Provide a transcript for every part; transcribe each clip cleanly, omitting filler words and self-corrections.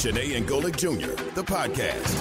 Janae and Golick Jr., the podcast.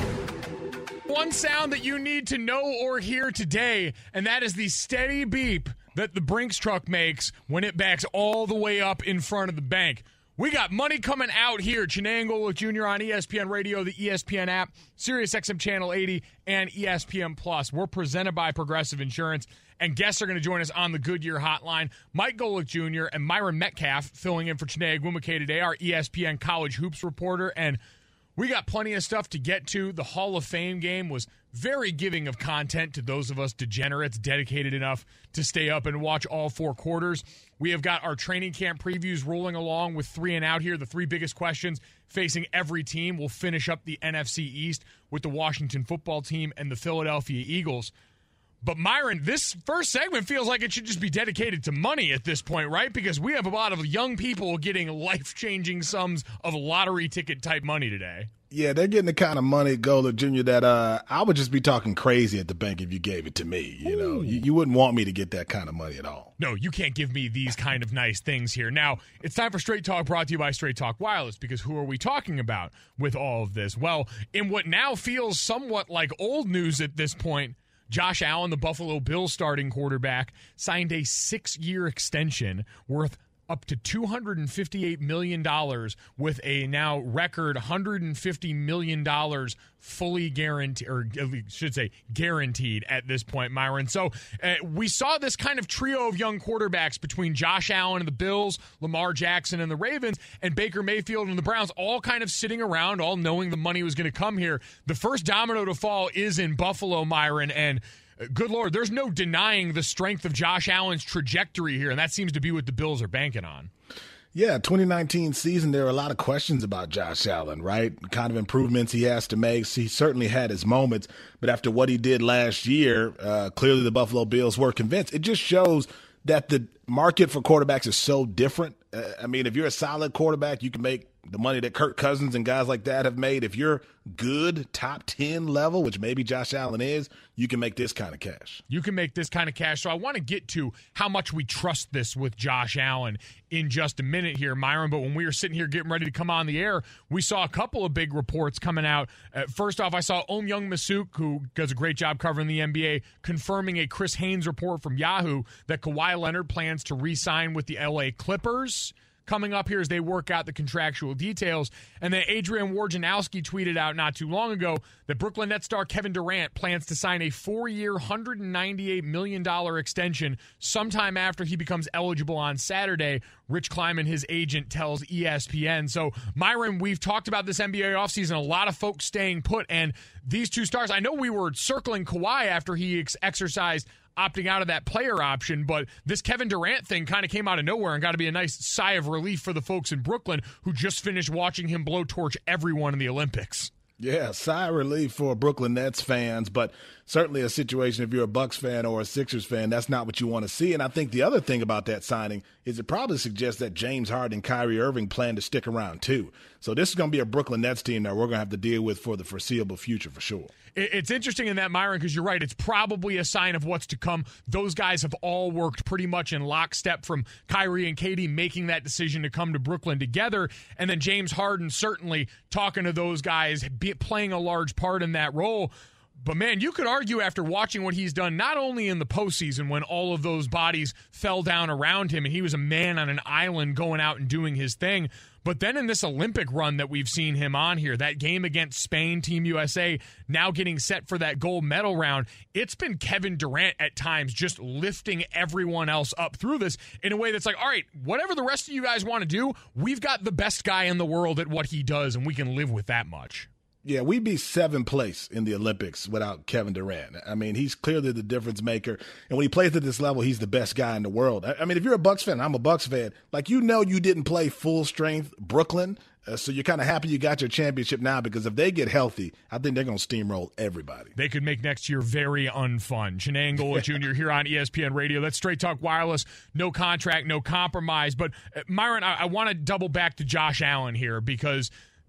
One sound that you need to know or hear today, and that is the steady beep that the Brinks truck makes when it backs all the way up in front of the bank. We got money coming out here. Janae and Golick Jr. on ESPN Radio, the ESPN app, SiriusXM Channel 80, and ESPN Plus. We're presented by Progressive Insurance, and guests are going to join us on the Goodyear Hotline. Mike Golick Jr. and Myron Metcalf filling in for Janae Agwumoke today, our ESPN College Hoops reporter, and we got plenty of stuff to get to. The Hall of Fame game was very giving of content to those of us degenerates dedicated enough to stay up and watch all four quarters. We have got our training camp previews rolling along with 3 and Out here, the 3 biggest questions facing every team. We'll finish up the NFC East with the Washington football team and the Philadelphia Eagles. But Myron, this first segment feels like it should just be dedicated to money at this point, right? Because we have a lot of young people getting life-changing sums of lottery ticket type money today. Yeah, they're getting the kind of money, Golick Jr., that I would just be talking crazy at the bank if you gave it to me. You know, you wouldn't want me to get that kind of money at all. No, you can't give me these kind of nice things here. Now, it's time for Straight Talk, brought to you by Straight Talk Wireless, because who are we talking about with all of this? Well, in what now feels somewhat like old news at this point, Josh Allen, the Buffalo Bills starting quarterback, signed a 6-year extension worth up to $258 million with a now record $150 million fully guaranteed, or I should say guaranteed at this point, Myron. So we saw this kind of trio of young quarterbacks between Josh Allen and the Bills, Lamar Jackson and the Ravens, and Baker Mayfield and the Browns, all kind of sitting around, all knowing the money was going to come here. The first domino to fall is in Buffalo, Myron, and good Lord, there's no denying the strength of Josh Allen's trajectory here, and that seems to be what the Bills are banking on. Yeah, 2019 season, there are a lot of questions about Josh Allen, right? Kind of improvements he has to make. He certainly had his moments, but after what he did last year, clearly the Buffalo Bills were convinced. It just shows that the market for quarterbacks is so different. I mean, if you're a solid quarterback, you can make the money that Kirk Cousins and guys like that have made. If you're good, top 10 level, which maybe Josh Allen is, you can make this kind of cash. You can make this kind of cash. So I want to get to how much we trust this with Josh Allen in just a minute here, Myron. But when we were sitting here getting ready to come on the air, we saw a couple of big reports coming out. First off, I saw Young Masuk, who does a great job covering the NBA, confirming a Chris Haynes report from Yahoo that Kawhi Leonard plans to re-sign with the LA Clippers coming up here as they work out the contractual details. And then Adrian Wojnarowski tweeted out not too long ago that Brooklyn Nets star Kevin Durant plans to sign a 4-year, $198 million extension sometime after he becomes eligible on Saturday. Rich Kleiman, his agent, tells ESPN. So, Myron, we've talked about this NBA offseason, a lot of folks staying put, and these two stars, I know we were circling Kawhi after he exercised opting out of that player option, but this Kevin Durant thing kind of came out of nowhere and got to be a nice sigh of relief for the folks in Brooklyn who just finished watching him blowtorch everyone in the Olympics. Yeah, sigh of relief for Brooklyn Nets fans, but certainly a situation if you're a Bucks fan or a Sixers fan, that's not what you want to see. And I think the other thing about that signing is it probably suggests that James Harden and Kyrie Irving plan to stick around too. So this is going to be a Brooklyn Nets team that we're going to have to deal with for the foreseeable future for sure. It's interesting in that, Myron, because you're right. It's probably a sign of what's to come. Those guys have all worked pretty much in lockstep, from Kyrie and Katie making that decision to come to Brooklyn together, and then James Harden certainly talking to those guys, playing a large part in that role. But, man, you could argue after watching what he's done, not only in the postseason when all of those bodies fell down around him and he was a man on an island going out and doing his thing, but then in this Olympic run that we've seen him on here, that game against Spain, Team USA, now getting set for that gold medal round, it's been Kevin Durant at times just lifting everyone else up through this in a way that's like, all right, whatever the rest of you guys want to do, we've got the best guy in the world at what he does, and we can live with that much. Yeah, we'd be 7th place in the Olympics without Kevin Durant. I mean, he's clearly the difference maker. And when he plays at this level, he's the best guy in the world. I mean, if you're a Bucks fan, I'm a Bucks fan, like, you know, you didn't play full strength Brooklyn. So you're kind of happy you got your championship now, because if they get healthy, I think they're going to steamroll everybody. They could make next year very unfun. Janae and Golick Jr. here on ESPN Radio. That's Straight Talk Wireless. No contract, no compromise. But, Myron, I want to double back to Josh Allen here, because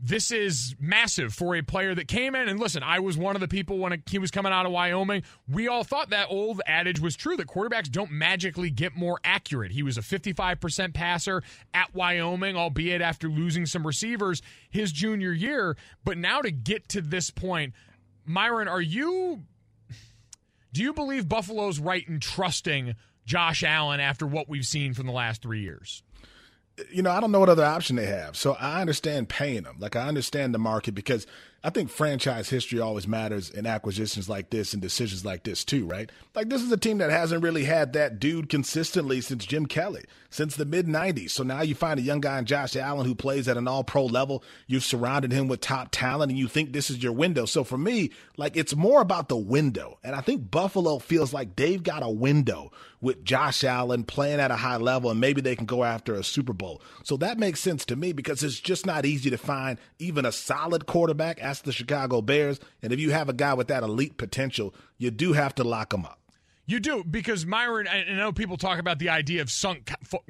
this is massive for a player that came in. And listen, I was one of the people when he was coming out of Wyoming. We all thought that old adage was true, that quarterbacks don't magically get more accurate. He was a 55% passer at Wyoming, albeit after losing some receivers his junior year. But now to get to this point, Myron, do you believe Buffalo's right in trusting Josh Allen after what we've seen from the last 3 years? I don't know what other option they have. So I understand paying them. Like, I understand the market, because I think franchise history always matters in acquisitions like this and decisions like this too, right? Like, this is a team that hasn't really had that dude consistently since Jim Kelly, since the mid-'90s. So now you find a young guy in Josh Allen who plays at an all-pro level. You've surrounded him with top talent, and you think this is your window. So for me, like, it's more about the window. And I think Buffalo feels like they've got a window with Josh Allen playing at a high level, and maybe they can go after a Super Bowl. So that makes sense to me, because it's just not easy to find even a solid quarterback. Ask the Chicago Bears. And if you have a guy with that elite potential, you do have to lock him up. You do, because Myron, I know people talk about the idea of sunk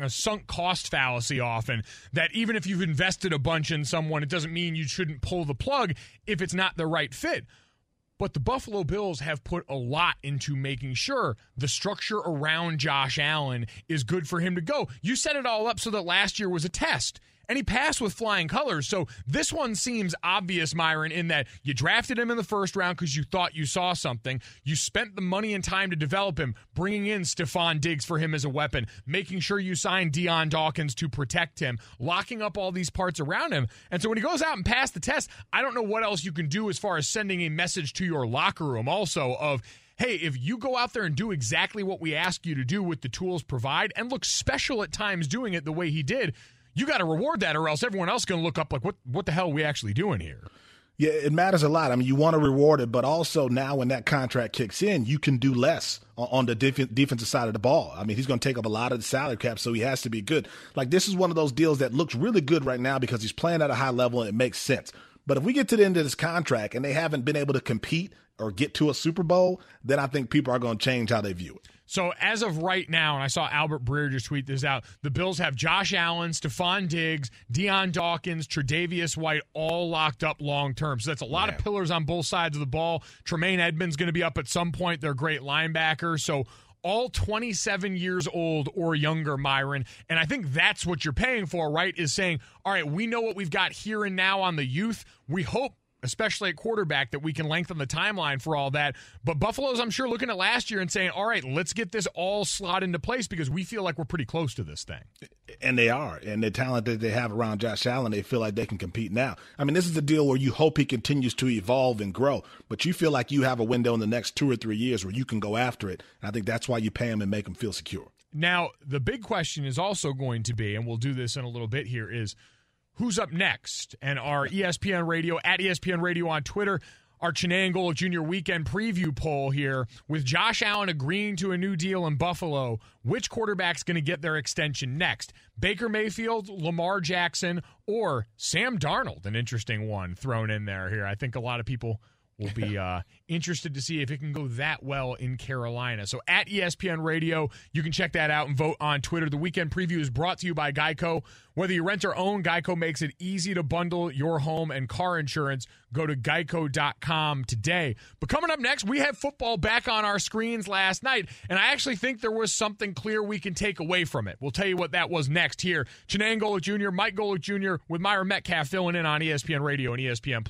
cost fallacy often, that even if you've invested a bunch in someone, it doesn't mean you shouldn't pull the plug if it's not the right fit. But the Buffalo Bills have put a lot into making sure the structure around Josh Allen is good for him to go. You set it all up so that last year was a test, and he passed with flying colors. So this one seems obvious, Myron, in that you drafted him in the first round because you thought you saw something. You spent the money and time to develop him, bringing in Stephon Diggs for him as a weapon, making sure you signed Dion Dawkins to protect him, locking up all these parts around him. And so when he goes out and passed the test, I don't know what else you can do as far as sending a message to your locker room also of, hey, if you go out there and do exactly what we ask you to do with the tools provide and look special at times doing it the way he did, you got to reward that, or else everyone else is going to look up like, what the hell are we actually doing here? Yeah, it matters a lot. I mean, you want to reward it, but also now when that contract kicks in, you can do less on the defensive side of the ball. I mean, he's going to take up a lot of the salary cap, so he has to be good. Like, this is one of those deals that looks really good right now because he's playing at a high level and it makes sense. But if we get to the end of this contract and they haven't been able to compete or get to a Super Bowl, then I think people are going to change how they view it. So as of right now, and I saw Albert Breer just tweet this out, the Bills have Josh Allen, Stephon Diggs, Dion Dawkins, Tre'Davious White all locked up long-term. So that's a lot of pillars on both sides of the ball. Tremaine Edmonds going to be up at some point. They're great linebackers. So all 27 years old or younger, Myron. And I think that's what you're paying for, right, is saying, all right, we know what we've got here and now on the youth. We hope, especially at quarterback, that we can lengthen the timeline for all that. But Buffalo's, I'm sure, looking at last year and saying, all right, let's get this all slot into place because we feel like we're pretty close to this thing. And they are. And the talent that they have around Josh Allen, they feel like they can compete now. I mean, this is a deal where you hope he continues to evolve and grow, but you feel like you have a window in the next 2 or 3 years where you can go after it. And I think that's why you pay him and make him feel secure. Now, the big question is also going to be, and we'll do this in a little bit here, is who's up next? And our ESPN Radio, at ESPN Radio on Twitter, our Chiney and Golic Jr. weekend preview poll here, with Josh Allen agreeing to a new deal in Buffalo, which quarterback's going to get their extension next? Baker Mayfield, Lamar Jackson, or Sam Darnold? An interesting one thrown in there here. I think a lot of people will be interested to see if it can go that well in Carolina. So at ESPN Radio, you can check that out and vote on Twitter. The weekend preview is brought to you by Geico. Whether you rent or own, Geico makes it easy to bundle your home and car insurance. Go to geico.com today. But coming up next, we have football back on our screens last night, and I actually think there was something clear we can take away from it. We'll tell you what that was next here. Chiney and Golic Jr., Mike Golic Jr. with Myron Metcalf filling in on ESPN Radio and ESPN+.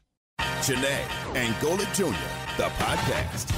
Chiney and Golic Jr., the podcast.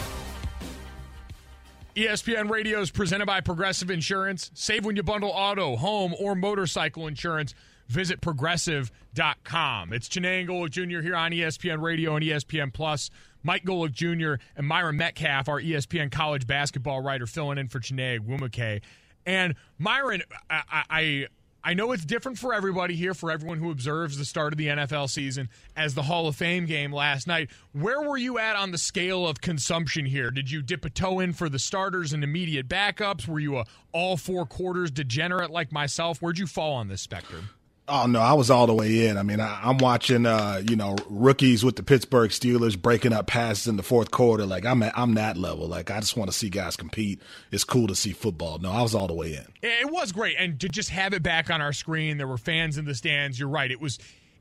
ESPN Radio is presented by Progressive Insurance. Save when you bundle auto, home, or motorcycle insurance. Visit Progressive.com. It's Chiney and Golic Jr. here on ESPN Radio and ESPN+. Mike Golic Jr. and Myron Metcalf, our ESPN college basketball writer, filling in for Chiney Agwumoke. And Myron, I know it's different for everybody here, for everyone who observes the start of the NFL season as the Hall of Fame game last night. Where were you at on the scale of consumption here? Did you dip a toe in for the starters and immediate backups? Were you a all 4 quarters degenerate like myself? Where'd you fall on this spectrum? Oh, no, I was all the way in. I mean, I'm watching, rookies with the Pittsburgh Steelers breaking up passes in the fourth quarter. Like, I'm that level. Like, I just want to see guys compete. It's cool to see football. No, I was all the way in. It was great. And to just have it back on our screen, there were fans in the stands. You're right.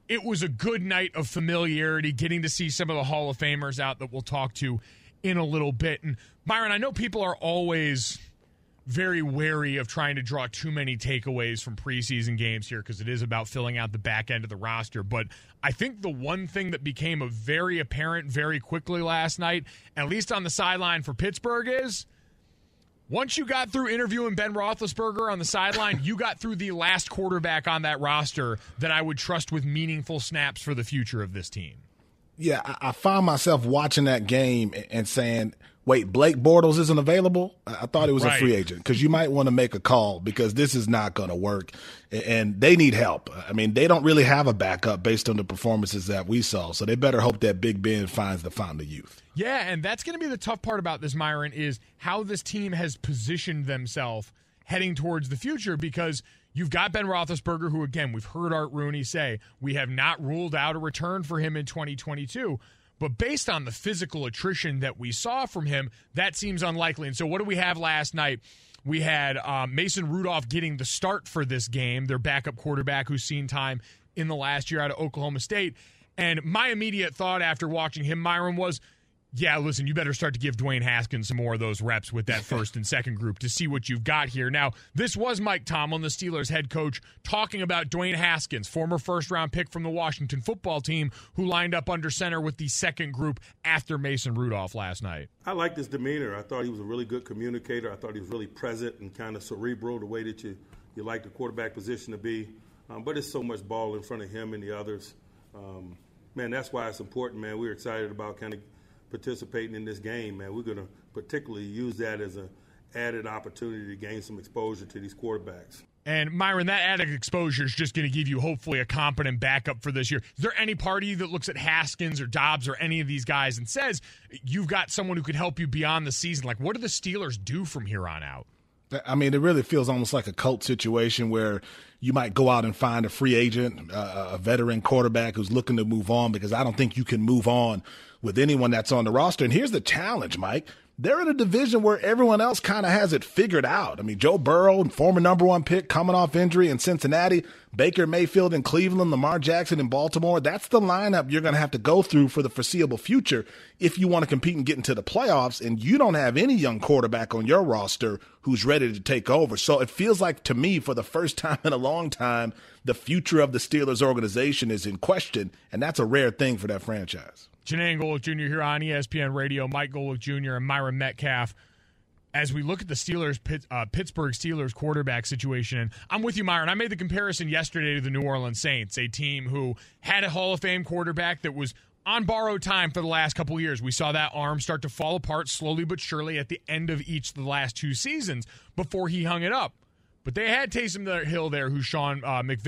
it was a good night of familiarity, getting to see some of the Hall of Famers out that we'll talk to in a little bit. And Myron, I know people are always very wary of trying to draw too many takeaways from preseason games here because it is about filling out the back end of the roster. But I think the one thing that became very apparent very quickly last night, at least on the sideline for Pittsburgh, is once you got through interviewing Ben Roethlisberger on the sideline, you got through the last quarterback on that roster that I would trust with meaningful snaps for the future of this team. Yeah, I found myself watching that game and saying, wait, Blake Bortles isn't available? I thought it was a free agent because you might want to make a call because this is not going to work, and they need help. I mean, they don't really have a backup based on the performances that we saw, so they better hope that Big Ben finds the fountain of youth. Yeah, and that's going to be the tough part about this, Myron, is how this team has positioned themselves heading towards the future because you've got Ben Roethlisberger, who, again, we've heard Art Rooney say, we have not ruled out a return for him in 2022. But based on the physical attrition that we saw from him, that seems unlikely. And so what do we have last night? We had Mason Rudolph getting the start for this game, their backup quarterback who's seen time in the last year out of Oklahoma State. And my immediate thought after watching him, Myron, was, yeah, listen, you better start to give Dwayne Haskins some more of those reps with that first and second group to see what you've got here. Now, this was Mike Tomlin, the Steelers head coach, talking about Dwayne Haskins, former first-round pick from the Washington football team, who lined up under center with the second group after Mason Rudolph last night. I liked his demeanor. I thought he was a really good communicator. I thought he was really present and kind of cerebral, the way that you like the quarterback position to be. But it's so much ball in front of him and the others. Man, that's why it's important, man. We're excited about kind of participating in this game, man. We're going to particularly use that as an added opportunity to gain some exposure to these quarterbacks. And, Myron, that added exposure is just going to give you, hopefully, a competent backup for this year. Is there any party that looks at Haskins or Dobbs or any of these guys and says, you've got someone who could help you beyond the season? Like, what do the Steelers do from here on out? I mean, it really feels almost like a cult situation where you might go out and find a free agent, a veteran quarterback who's looking to move on, because I don't think you can move on with anyone that's on the roster. And here's the challenge, Mike. They're in a division where everyone else kind of has it figured out. I mean, Joe Burrow, former number one pick, coming off injury in Cincinnati, Baker Mayfield in Cleveland, Lamar Jackson in Baltimore. That's the lineup you're going to have to go through for the foreseeable future if you want to compete and get into the playoffs, and you don't have any young quarterback on your roster who's ready to take over. So it feels like, to me, for the first time in a long time, the future of the Steelers organization is in question, and that's a rare thing for that franchise. Janae Golick Jr. here on ESPN Radio, Mike Golick Jr. and Myron Metcalf. As we look at the Pittsburgh Steelers quarterback situation, and I'm with you, Myron. I made the comparison yesterday to the New Orleans Saints, a team who had a Hall of Fame quarterback that was on borrowed time for the last couple of years. We saw that arm start to fall apart slowly but surely at the end of each of the last two seasons before he hung it up. But they had Taysom Hill there, who Sean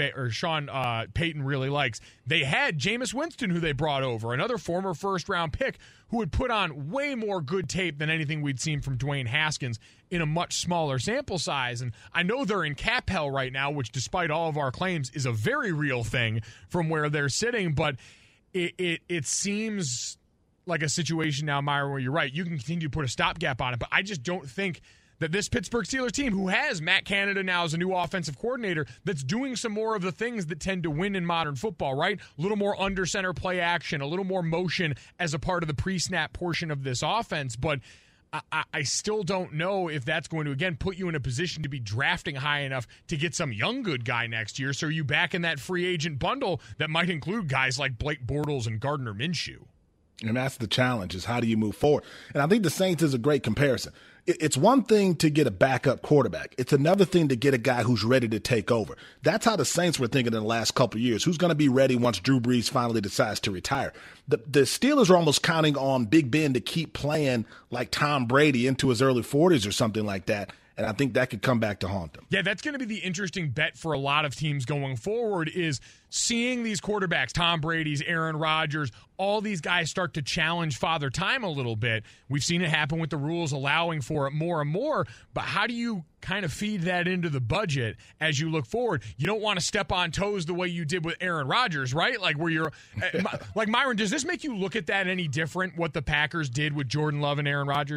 Payton really likes. They had Jameis Winston, who they brought over, another former first-round pick who had put on way more good tape than anything we'd seen from Dwayne Haskins in a much smaller sample size. And I know they're in cap hell right now, which, despite all of our claims, is a very real thing from where they're sitting. But it seems like a situation now, Myron, where you're right. You can continue to put a stopgap on it, but I just don't think that this Pittsburgh Steelers team, who has Matt Canada now as a new offensive coordinator, that's doing some more of the things that tend to win in modern football, right? A little more under center play action, a little more motion as a part of the pre-snap portion of this offense. But I still don't know if that's going to, again, put you in a position to be drafting high enough to get some young good guy next year. So are you back in that free agent bundle that might include guys like Blake Bortles and Gardner Minshew? And that's the challenge, is how do you move forward? And I think the Saints is a great comparison. It's one thing to get a backup quarterback. It's another thing to get a guy who's ready to take over. That's how the Saints were thinking in the last couple of years. Who's going to be ready once Drew Brees finally decides to retire? The Steelers are almost counting on Big Ben to keep playing like Tom Brady into his early 40s or something like that. And I think that could come back to haunt them. Yeah, that's going to be the interesting bet for a lot of teams going forward, is seeing these quarterbacks, Tom Brady's, Aaron Rodgers, all these guys start to challenge Father Time a little bit. We've seen it happen with the rules allowing for it more and more, but how do you kind of feed that into the budget as you look forward? You don't want to step on toes the way you did with Aaron Rodgers, right? Like, where you're like, Myron, does this make you look at that any different, what the Packers did with Jordan Love and Aaron Rodgers?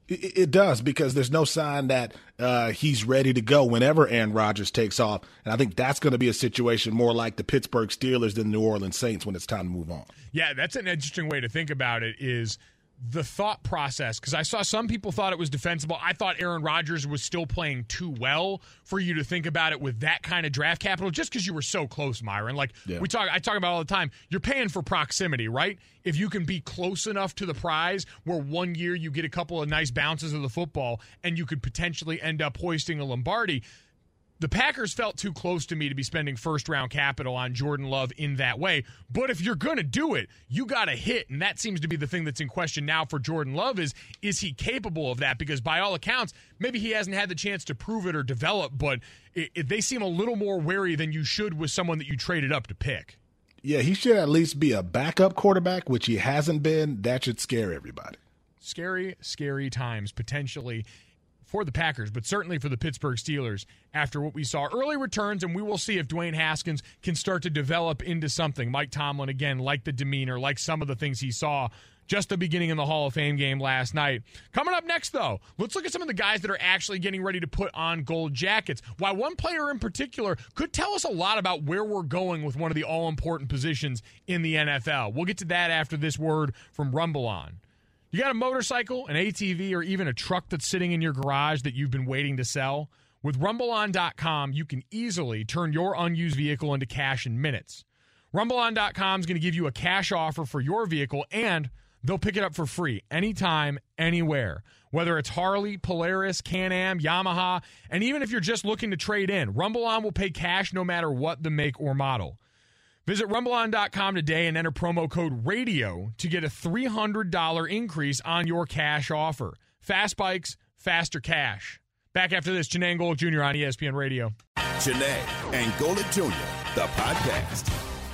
It does, because there's no sign that he's ready to go whenever Aaron Rodgers takes off. And I think that's going to be a situation more like the Pittsburgh Steelers than the New Orleans Saints when it's time to move on. Yeah, that's an interesting way to think about it, is the thought process, because I saw some people thought it was defensible. I thought Aaron Rodgers was still playing too well for you to think about it with that kind of draft capital, just because you were so close, Myron. Like, I talk about all the time, you're paying for proximity, right? If you can be close enough to the prize where 1 year you get a couple of nice bounces of the football and you could potentially end up hoisting a Lombardi. The Packers felt too close to me to be spending first-round capital on Jordan Love in that way. But if you're going to do it, you got to hit, and that seems to be the thing that's in question now for Jordan Love is he capable of that? Because by all accounts, maybe he hasn't had the chance to prove it or develop, but they seem a little more wary than you should with someone that you traded up to pick. Yeah, he should at least be a backup quarterback, which he hasn't been. That should scare everybody. Scary, scary times, potentially, for the Packers, but certainly for the Pittsburgh Steelers after what we saw. Early returns, and we will see if Dwayne Haskins can start to develop into something. Mike Tomlin, again, like the demeanor, like some of the things he saw just the beginning of the Hall of Fame game last night. Coming up next, though, let's look at some of the guys that are actually getting ready to put on gold jackets. Why one player in particular could tell us a lot about where we're going with one of the all-important positions in the NFL. We'll get to that after this word from Rumble On. You got a motorcycle, an ATV, or even a truck that's sitting in your garage that you've been waiting to sell? With RumbleOn.com, you can easily turn your unused vehicle into cash in minutes. RumbleOn.com is going to give you a cash offer for your vehicle, and they'll pick it up for free anytime, anywhere. Whether it's Harley, Polaris, Can-Am, Yamaha, and even if you're just looking to trade in, RumbleOn will pay cash no matter what the make or model. Visit RumbleOn.com today and enter promo code RADIO to get a $300 increase on your cash offer. Fast bikes, faster cash. Back after this, Janae and Golic Jr. on ESPN Radio. Janae and Golic Jr., the podcast.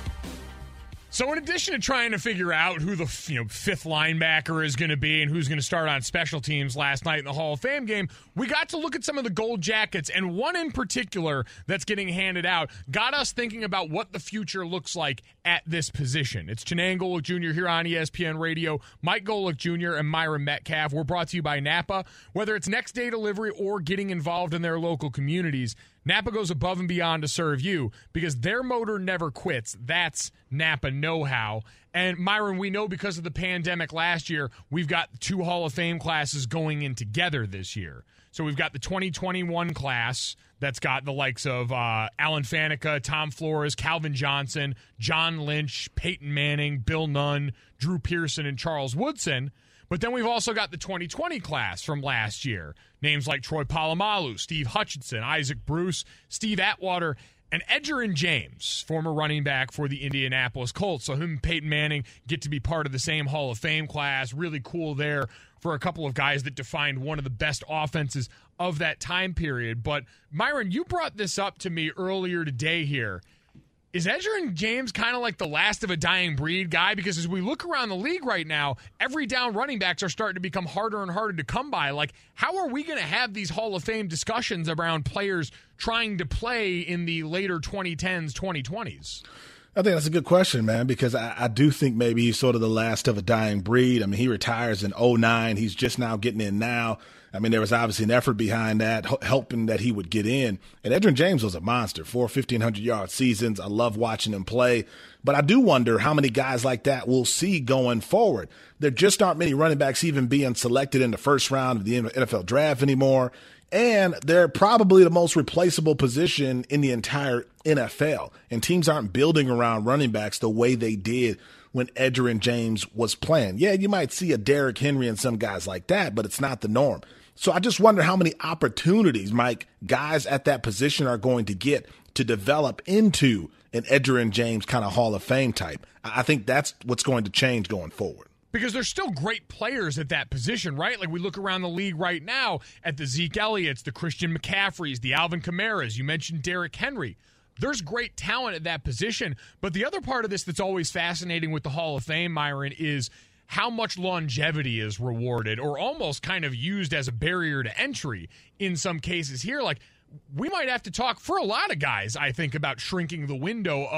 So in addition to trying to figure out who the fifth linebacker is going to be and who's going to start on special teams last night in the Hall of Fame game, we got to look at some of the gold jackets, and one in particular that's getting handed out got us thinking about what the future looks like at this position. It's Janae and Golic Jr. here on ESPN Radio. Mike Golic Jr. and Myron Metcalf. We're brought to you by Napa. Whether it's next day delivery or getting involved in their local communities, Napa goes above and beyond to serve you because their motor never quits. That's Napa know-how. And Myron, we know because of the pandemic last year, we've got 2 Hall of Fame classes going in together this year. So we've got the 2021 class that's got the likes of Alan Faneca, Tom Flores, Calvin Johnson, John Lynch, Peyton Manning, Bill Nunn, Drew Pearson, and Charles Woodson. But then we've also got the 2020 class from last year. Names like Troy Polamalu, Steve Hutchinson, Isaac Bruce, Steve Atwater, and Edgerrin James, former running back for the Indianapolis Colts. So him and Peyton Manning get to be part of the same Hall of Fame class. Really cool there for a couple of guys that defined one of the best offenses of that time period. But, Myron, you brought this up to me earlier today here. Is Edgerrin James kind of like the last of a dying breed guy? Because as we look around the league right now, every down running backs are starting to become harder and harder to come by. Like, how are we going to have these Hall of Fame discussions around players trying to play in the later 2010s, 2020s? I think that's a good question, man, because I do think maybe he's sort of the last of a dying breed. I mean, he retires in 2009. He's just now getting in now. I mean, there was obviously an effort behind that, helping that he would get in. And Edgerrin James was a monster, 4 1,500-yard seasons. I love watching him play. But I do wonder how many guys like that we'll see going forward. There just aren't many running backs even being selected in the first round of the NFL draft anymore. And they're probably the most replaceable position in the entire NFL. And teams aren't building around running backs the way they did when Edgerrin James was playing. Yeah, you might see a Derrick Henry and some guys like that, but it's not the norm. So I just wonder how many opportunities, Mike, guys at that position are going to get to develop into an Edgerrin James kind of Hall of Fame type. I think that's what's going to change going forward. Because there's still great players at that position, right? Like we look around the league right now at the Zeke Elliott's, the Christian McCaffreys, the Alvin Kamara's. You mentioned Derrick Henry. There's great talent at that position. But the other part of this that's always fascinating with the Hall of Fame, Myron, is how much longevity is rewarded or almost kind of used as a barrier to entry in some cases here. Like, we might have to talk for a lot of guys, I think, about shrinking the window of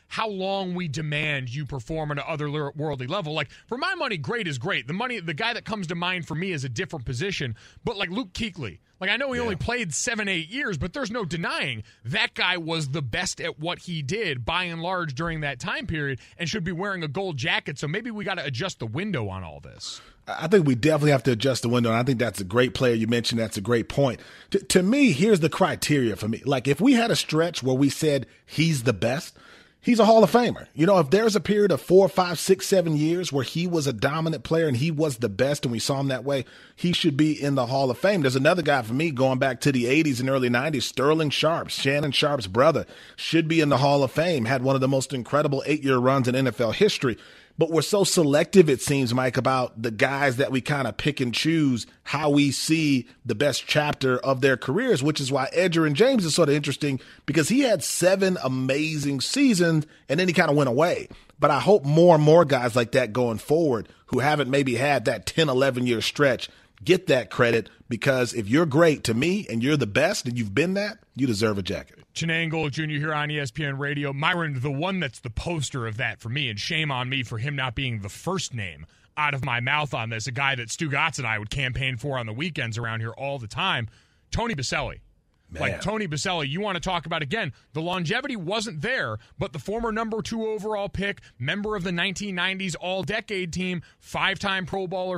how long we demand you perform on an otherworldly level. Like, for my money, great is great. The guy that comes to mind for me is a different position, but like Luke Kuechly. Like, I know he only played 7-8 years, but there's no denying that guy was the best at what he did by and large during that time period and should be wearing a gold jacket. So maybe we got to adjust the window on all this. I think we definitely have to adjust the window, and I think that's a great player you mentioned. That's a great point. To me, here's the criteria for me. Like, if we had a stretch where we said he's the best, he's a Hall of Famer. You know, if there's a period of 4, 5, 6, 7 years where he was a dominant player and he was the best and we saw him that way, he should be in the Hall of Fame. There's another guy for me going back to the 80s and early 90s, Sterling Sharpe, Shannon Sharpe's brother, should be in the Hall of Fame, had one of the most incredible 8-year runs in NFL history. But we're so selective, it seems, Mike, about the guys that we kind of pick and choose how we see the best chapter of their careers, which is why Edgerrin James is sort of interesting because he had 7 amazing seasons and then he kind of went away. But I hope more and more guys like that going forward who haven't maybe had that 10, 11-year stretch get that credit, because if you're great to me and you're the best and you've been that, you deserve a jacket. Chiney and Golic Jr. here on ESPN Radio. Myron, the one that's the poster of that for me, and shame on me for him not being the first name out of my mouth on this, a guy that Stu Gatz and I would campaign for on the weekends around here all the time, Tony Boselli. Man. Like, Tony Boselli, you want to talk about, again, the longevity wasn't there, but the former number 2 overall pick, member of the 1990s All-Decade team, 5-time Pro Bowler,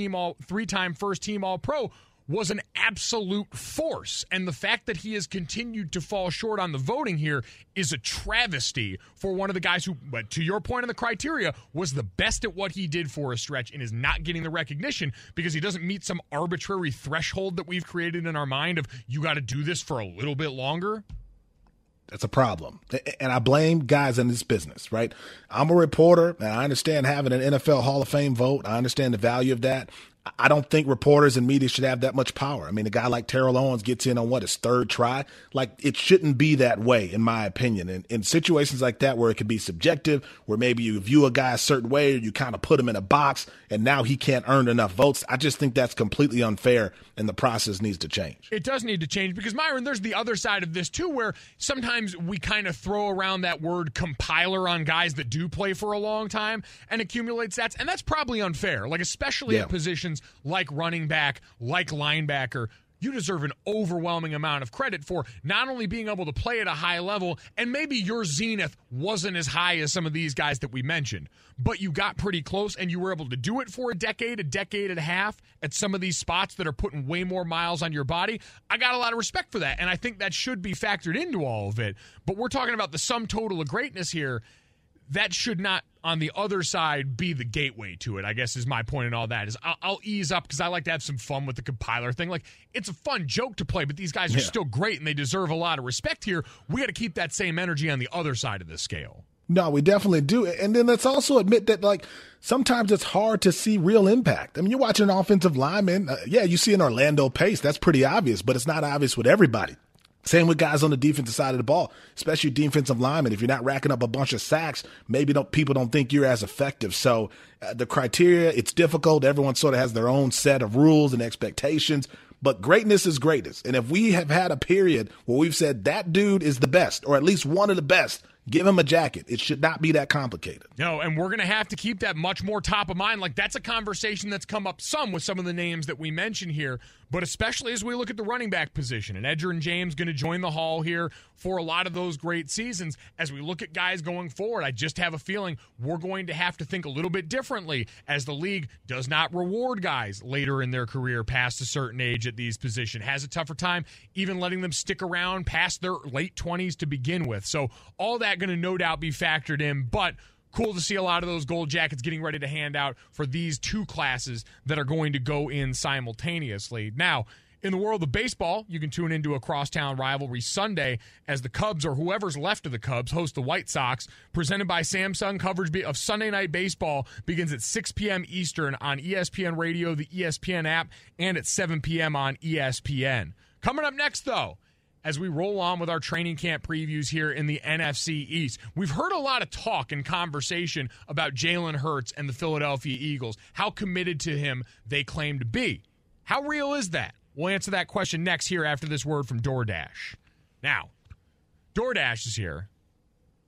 3-time first-team All-Pro, was an absolute force. And the fact that he has continued to fall short on the voting here is a travesty for one of the guys who, but to your point on the criteria, was the best at what he did for a stretch and is not getting the recognition because he doesn't meet some arbitrary threshold that we've created in our mind of you got to do this for a little bit longer. That's a problem. And I blame guys in this business, right? I'm a reporter, and I understand having an NFL Hall of Fame vote. I understand the value of that. I don't think reporters and media should have that much power. I mean, a guy like Terrell Owens gets in on his 3rd try. Like, it shouldn't be that way, in my opinion. And in situations like that where it could be subjective, where maybe you view a guy a certain way or you kind of put him in a box and now he can't earn enough votes, I just think that's completely unfair and the process needs to change. It does need to change because, Myron, there's the other side of this too, where sometimes we kind of throw around that word compiler on guys that do play for a long time and accumulate stats, and that's probably unfair, like especially at positions like running back, like linebacker. You deserve an overwhelming amount of credit for not only being able to play at a high level, and maybe your zenith wasn't as high as some of these guys that we mentioned, but you got pretty close and you were able to do it for a decade and a half at some of these spots that are putting way more miles on your body. I got a lot of respect for that, and I think that should be factored into all of it. But we're talking about the sum total of greatness here. That should not, on the other side, be the gateway to it, I guess is my point in all that. Is I'll ease up because I like to have some fun with the compiler thing. Like, it's a fun joke to play, but these guys are still great, and they deserve a lot of respect here. We got to keep that same energy on the other side of the scale. No, we definitely do. And then let's also admit that, like, sometimes it's hard to see real impact. I mean, you're watching an offensive lineman. You see an Orlando Pace. That's pretty obvious, but it's not obvious with everybody. Same with guys on the defensive side of the ball, especially defensive linemen. If you're not racking up a bunch of sacks, maybe people don't think you're as effective. So the criteria, it's difficult. Everyone sort of has their own set of rules and expectations. But greatness is greatness. And if we have had a period where we've said that dude is the best, or at least one of the best, give him a jacket. It should not be that complicated. No, and we're going to have to keep that much more top of mind. Like, that's a conversation that's come up some with some of the names that we mentioned here, but especially as we look at the running back position. And Edgerrin James going to join the hall here for a lot of those great seasons. As we look at guys going forward, I just have a feeling we're going to have to think a little bit differently as the league does not reward guys later in their career past a certain age at these positions. Has a tougher time even letting them stick around past their late 20s to begin with. So all that going to no doubt be factored in, but cool to see a lot of those gold jackets getting ready to hand out for these two classes that are going to go in simultaneously. Now, in the world of baseball, you can tune into a crosstown rivalry Sunday as the Cubs, or whoever's left of the Cubs, host the White Sox. Presented by Samsung, coverage of Sunday Night Baseball begins at 6 p.m. Eastern on ESPN Radio, the ESPN app, and at 7 p.m. on ESPN. Coming up next, though, as we roll on with our training camp previews here in the NFC East, we've heard a lot of talk and conversation about Jalen Hurts and the Philadelphia Eagles, how committed to him they claim to be. How real is that? We'll answer that question next here after this word from DoorDash. Now, DoorDash is here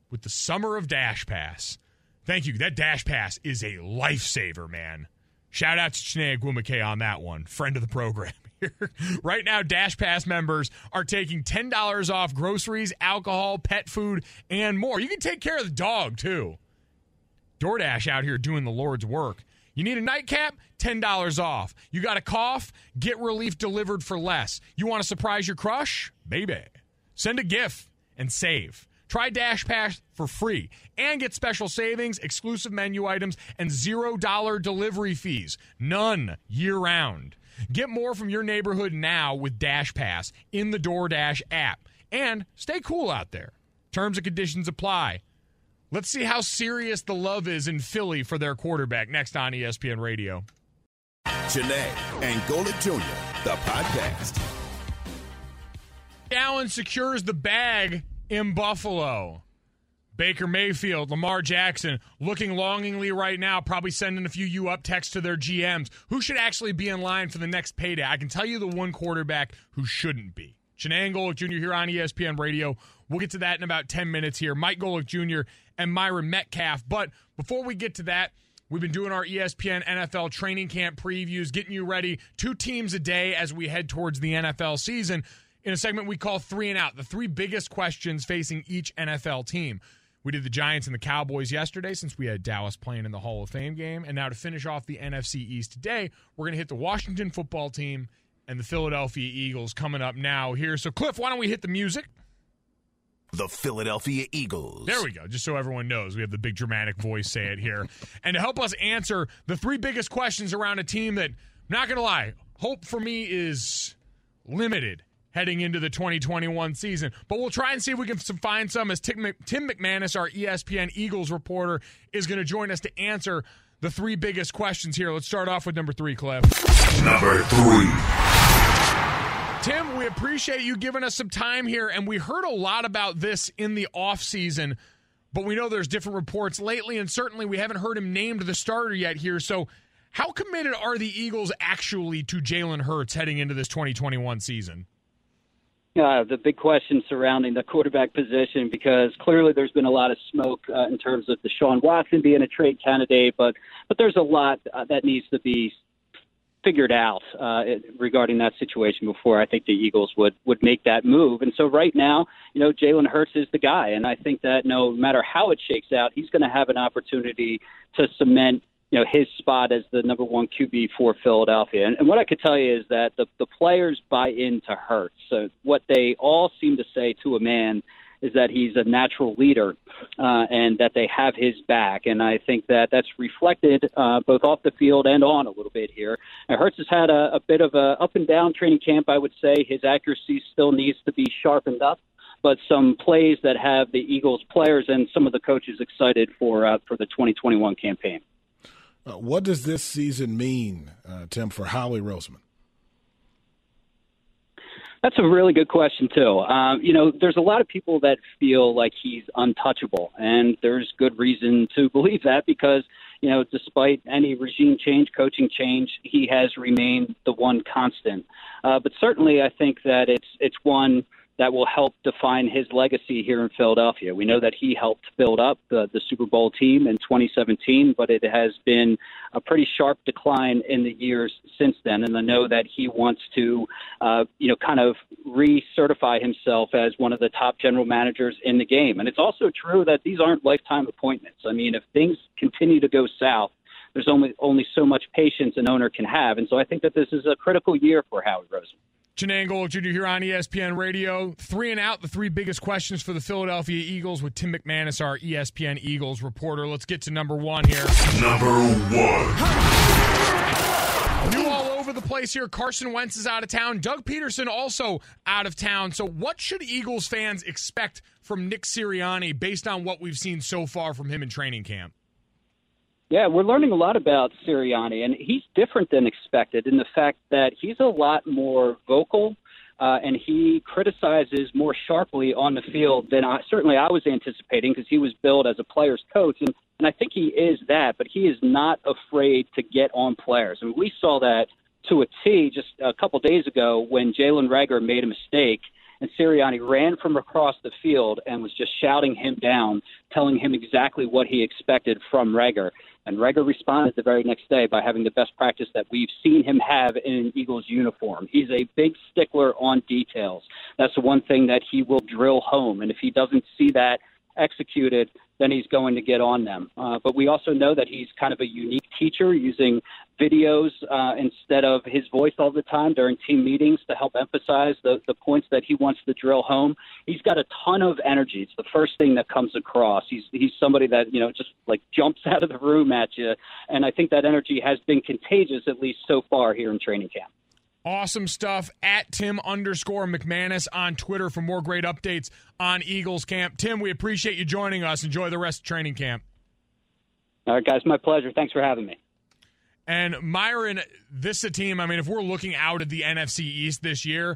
with the Summer of Dash Pass. Thank you. That Dash Pass is a lifesaver, man. Shout out to Chiney Agwumike on that one, friend of the program here. Right now, Dash Pass members are taking $10 off groceries, alcohol, pet food, and more. You can take care of the dog, too. DoorDash out here doing the Lord's work. You need a nightcap? $10 off. You got a cough? Get relief delivered for less. You want to surprise your crush? Baby. Send a gift and save. Try Dash Pass for free and get special savings, exclusive menu items, and $0 delivery fees. None year-round. Get more from your neighborhood now with Dash Pass in the DoorDash app. And stay cool out there. Terms and conditions apply. Let's see how serious the love is in Philly for their quarterback next on ESPN Radio. Chiney and Golic Jr., the podcast. Allen secures the bag in Buffalo. Baker Mayfield, Lamar Jackson, looking longingly right now, probably sending a few you-up texts to their GMs. Who should actually be in line for the next payday? I can tell you the one quarterback who shouldn't be. Chiney and Golic Jr. here on ESPN Radio. We'll get to that in about 10 minutes here. Mike Golic Jr. and Myron Metcalf. But before we get to that, we've been doing our ESPN NFL training camp previews, getting you ready 2 teams a day as we head towards the NFL season in a segment we call 3 and Out, the 3 biggest questions facing each NFL team. We did the Giants and the Cowboys yesterday since we had Dallas playing in the Hall of Fame game. And now to finish off the NFC East today, we're going to hit the Washington football team and the Philadelphia Eagles coming up now here. So, Cliff, why don't we hit the music? The Philadelphia Eagles. There we go, just so everyone knows. We have the big dramatic voice say it here. And to help us answer the 3 biggest questions around a team that, not going to lie, hope for me is limited heading into the 2021 season. But we'll try and see if we can find some as Tim McManus, our ESPN Eagles reporter, is going to join us to answer the 3 biggest questions here. Let's start off with number 3, Cliff. Number 3. Tim, we appreciate you giving us some time here, and we heard a lot about this in the offseason, but we know there's different reports lately, and certainly we haven't heard him named the starter yet here. So how committed are the Eagles actually to Jalen Hurts heading into this 2021 season? The big question surrounding the quarterback position, because clearly there's been a lot of smoke in terms of Deshaun Watson being a trade candidate, but there's a lot that needs to be figured out regarding that situation before I think the Eagles would make that move. And so right now, Jalen Hurts is the guy, and I think that no matter how it shakes out, he's going to have an opportunity to cement his spot as the number 1 QB for Philadelphia. And what I could tell you is that the players buy into Hurts. So what they all seem to say to a man is that he's a natural leader and that they have his back. And I think that that's reflected both off the field and on a little bit here. Now, Hurts has had a bit of a up and down training camp, I would say. His accuracy still needs to be sharpened up, but some plays that have the Eagles players and some of the coaches excited for the 2021 campaign. What does this season mean, Tim, for Howie Roseman? That's a really good question, too. There's a lot of people that feel like he's untouchable, and there's good reason to believe that because, despite any regime change, coaching change, he has remained the one constant. But certainly I think that it's one that will help define his legacy here in Philadelphia. We know that he helped build up the Super Bowl team in 2017, but it has been a pretty sharp decline in the years since then. And I know that he wants to, kind of recertify himself as one of the top general managers in the game. And it's also true that these aren't lifetime appointments. I mean, if things continue to go south, there's only so much patience an owner can have. And so I think that this is a critical year for Howie Roseman. Chiney and Golic Jr. here on ESPN Radio. 3 and Out, the 3 biggest questions for the Philadelphia Eagles with Tim McManus, our ESPN Eagles reporter. Let's get to number 1 here. Number 1. New all over the place here. Carson Wentz is out of town. Doug Peterson also out of town. So what should Eagles fans expect from Nick Sirianni based on what we've seen so far from him in training camp? Yeah, we're learning a lot about Sirianni, and he's different than expected in the fact that he's a lot more vocal, and he criticizes more sharply on the field than I was anticipating because he was billed as a player's coach, and I think he is that, but he is not afraid to get on players. I mean, we saw that to a T just a couple days ago when Jalen Reagor made a mistake and Sirianni ran from across the field and was just shouting him down, telling him exactly what he expected from Reagor. And Reagor responded the very next day by having the best practice that we've seen him have in an Eagles uniform. He's a big stickler on details. That's the one thing that he will drill home. And if he doesn't see that executed, then he's going to get on them. But we also know that he's kind of a unique teacher, using videos instead of his voice all the time during team meetings to help emphasize the points that he wants to drill home. He's got a ton of energy. It's the first thing that comes across. He's somebody that, just like jumps out of the room at you. And I think that energy has been contagious, at least so far here in training camp. Awesome stuff. At Tim_McManus on Twitter for more great updates on Eagles camp. Tim, we appreciate you joining us. Enjoy the rest of training camp. All right, guys, my pleasure. Thanks for having me. And Myron, this is a team, if we're looking out at the NFC East this year,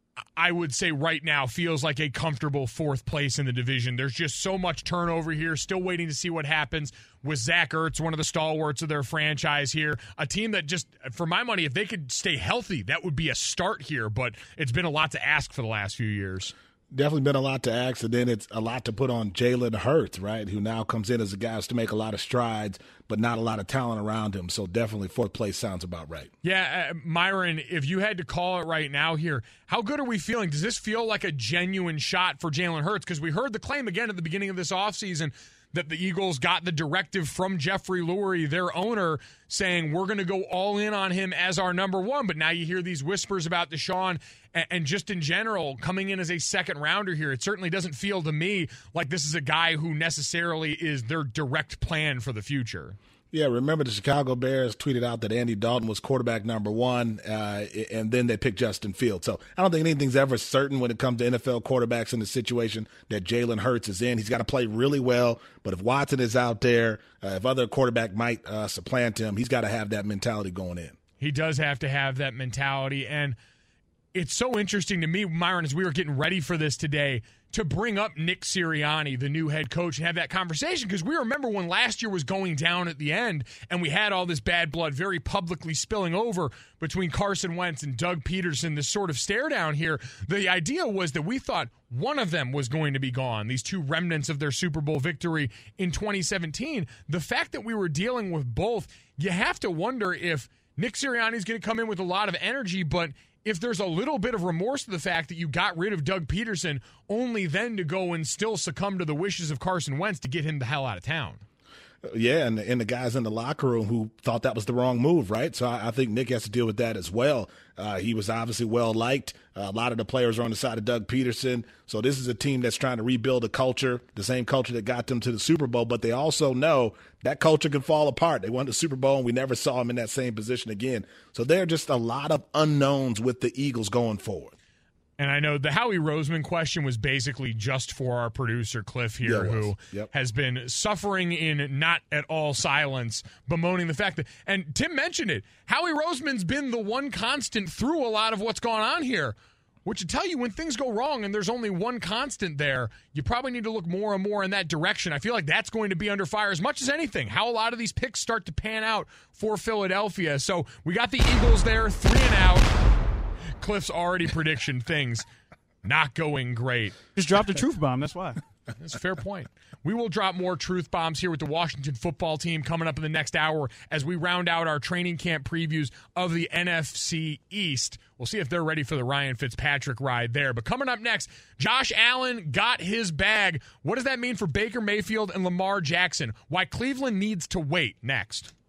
I would say right now feels like a comfortable fourth place in the division. There's just so much turnover here. Still waiting to see what happens with Zach Ertz, one of the stalwarts of their franchise here. A team that just, for my money, if they could stay healthy, that would be a start here. But it's been a lot to ask for the last few years. Definitely been a lot to ask, and then it's a lot to put on Jalen Hurts, right, who now comes in as a guy who's to make a lot of strides, but not a lot of talent around him. So definitely fourth place sounds about right. Yeah, Myron, if you had to call it right now here, how good are we feeling? Does this feel like a genuine shot for Jalen Hurts? Because we heard the claim again at the beginning of this offseason that the Eagles got the directive from Jeffrey Lurie, their owner, saying we're going to go all in on him as our number one. But now you hear these whispers about Deshaun and just in general coming in as a second rounder here. It certainly doesn't feel to me like this is a guy who necessarily is their direct plan for the future. Yeah, remember the Chicago Bears tweeted out that Andy Dalton was quarterback number one, and then they picked Justin Fields. So I don't think anything's ever certain when it comes to NFL quarterbacks in the situation that Jalen Hurts is in. He's got to play really well, but if Watson is out there, if other quarterback might supplant him, he's got to have that mentality going in. He does have to have that mentality, and it's so interesting to me, Myron, as we were getting ready for this today, to bring up Nick Sirianni, the new head coach, and have that conversation, because we remember when last year was going down at the end and we had all this bad blood very publicly spilling over between Carson Wentz and Doug Peterson, this sort of stare down here. The idea was that we thought one of them was going to be gone, these two remnants of their Super Bowl victory in 2017. The fact that we were dealing with both, you have to wonder if Nick Sirianni is going to come in with a lot of energy, but if there's a little bit of remorse to the fact that you got rid of Doug Peterson, only then to go and still succumb to the wishes of Carson Wentz to get him the hell out of town. Yeah, and the guys in the locker room who thought that was the wrong move, right? So I think Nick has to deal with that as well. He was obviously well-liked. A lot of the players are on the side of Doug Peterson. So this is a team that's trying to rebuild a culture, the same culture that got them to the Super Bowl, but they also know that culture can fall apart. They won the Super Bowl, and we never saw them in that same position again. So there are just a lot of unknowns with the Eagles going forward. And I know the Howie Roseman question was basically just for our producer, Cliff, here, who has been suffering in not at all silence, bemoaning the fact that, and Tim mentioned it, Howie Roseman's been the one constant through a lot of what's gone on here, which would tell you when things go wrong and there's only one constant there, you probably need to look more and more in that direction. I feel like that's going to be under fire as much as anything, how a lot of these picks start to pan out for Philadelphia. So we got the Eagles there, 3-and-out. Cliff's already prediction things not going great. Just dropped a truth bomb, that's why. That's a fair point. We will drop more truth bombs here with the Washington football team coming up in the next hour as we round out our training camp previews of the NFC East. We'll see if they're ready for the Ryan Fitzpatrick ride there. But coming up next, Josh Allen got his bag. What does that mean for Baker Mayfield and Lamar Jackson? Why Cleveland needs to wait next.